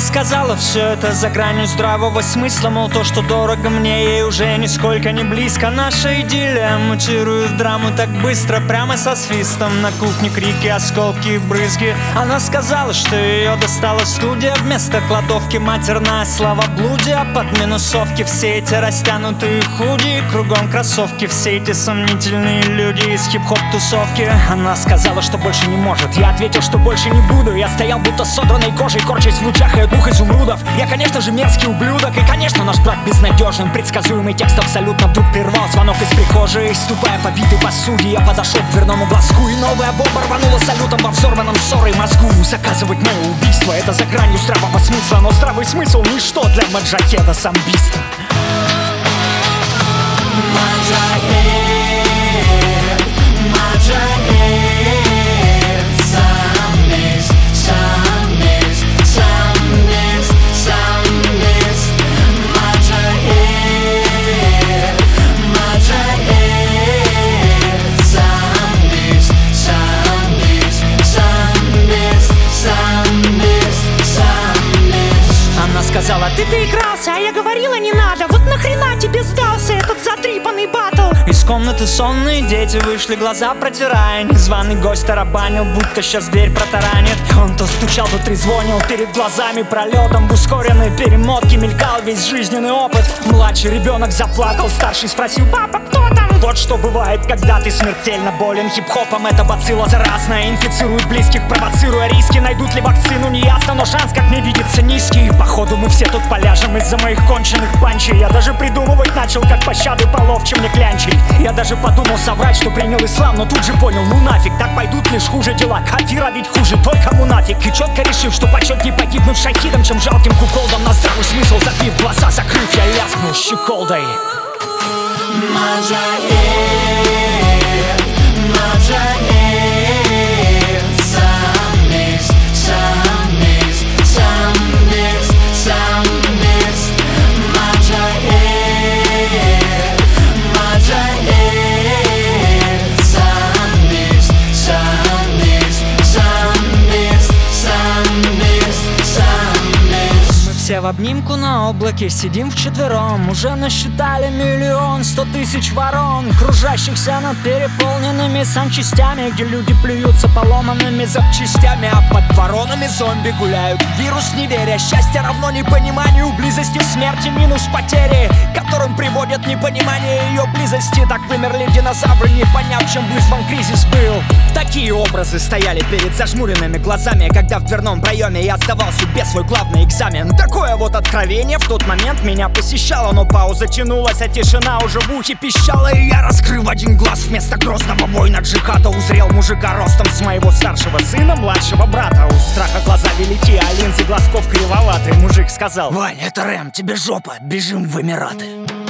сказала, все это за гранью здравого смысла. Мол, то, что дорого мне, ей уже нисколько не близко. Наша идиллия мутирует в драму так быстро, прямо со свистом. На кухне крики, осколки и брызги. Она сказала, что ее достала студия вместо кладовки, матерная словоблудие. Под минусовки все эти растянутые худи, кругом кроссовки, все эти сомнительные люди из хип-хоп тусовки. Она сказала, что больше не может. Я ответил, что больше не буду. Я стоял будто содранной кожей, корчась в лучах и двух изумрудов. Я, конечно же, мерзкий ублюдок. И, конечно, наш брак безнадежен. Предсказуемый текст абсолютно вдруг прервал звонок из прихожей. Ступая по битой посуде, я подошел к дверному глазку, и новая бомба рванула салютом во взорванном ссорой мозгу. Заказывать мое убийство — это за гранью здравого смысла. Но здравый смысл — ничто для маджахеда-самбиста. Сказала, ты доигрался, а я говорила не надо. Вот нахрена тебе сдался этот затрипанный батл? Из комнаты сонные дети вышли, глаза протирая. Незваный гость тарабанил, будто сейчас дверь протаранит. Он то стучал, то трезвонил, перед глазами пролетом в ускоренной перемотке мелькал весь жизненный опыт. Младший ребенок заплакал, старший спросил, папа, кто там? Вот что бывает, когда ты смертельно болен хип-хопом. Это бацилла заразная, инфицирует близких, провоцируя риски. Найдут ли вакцину, не ясно, но шанс, как мне видится, низкий. Походу мы все тут поляжем из-за моих конченых панчей. Я даже придумывать начал, как пощады половче мне клянчить. Я даже подумал соврать, что принял ислам, но тут же понял, ну нафиг, так пойдут лишь хуже дела. Кафира ведь хуже, только мунафик. И четко решив, что почетнее погибнуть шахидом, чем жалким куколдом. На здравый смысл забив, глаза закрыв, я ляскнул щеколдой. Маджахед, Маджахед, самбист, самбист, самбист, самбист. Маджахед, Маджахед, самбист, самбист, самбист, самбист, самбист. Мы все в обнимку на облаке сидим вчетвером. Уже насчитали 1 100 000 ворон, кружащихся над переполненными санчастями, где люди плюются поломанными запчастями. А под воронами зомби гуляют, вирус неверия. Счастье равно непониманию близости смерти минус потери, которым приводят непонимание ее близости. Так вымерли динозавры, не поняв, чем вызван кризис был. Такие образы стояли перед зажмуренными глазами, когда в дверном проеме я сдавал себе свой главный экзамен. Такое вот откровение в тот момент меня посещало, но пауза тянулась, а тишина уже в ухе пищала. И я, раскрыв один глаз, вместо грозного воина джихада узрел мужика ростом с моего старшего сына, младшего брата. У страха глаза велики, а линзы глазков кривоватые. Мужик сказал: Вань, это Рэм, тебе жопа, бежим в Эмираты.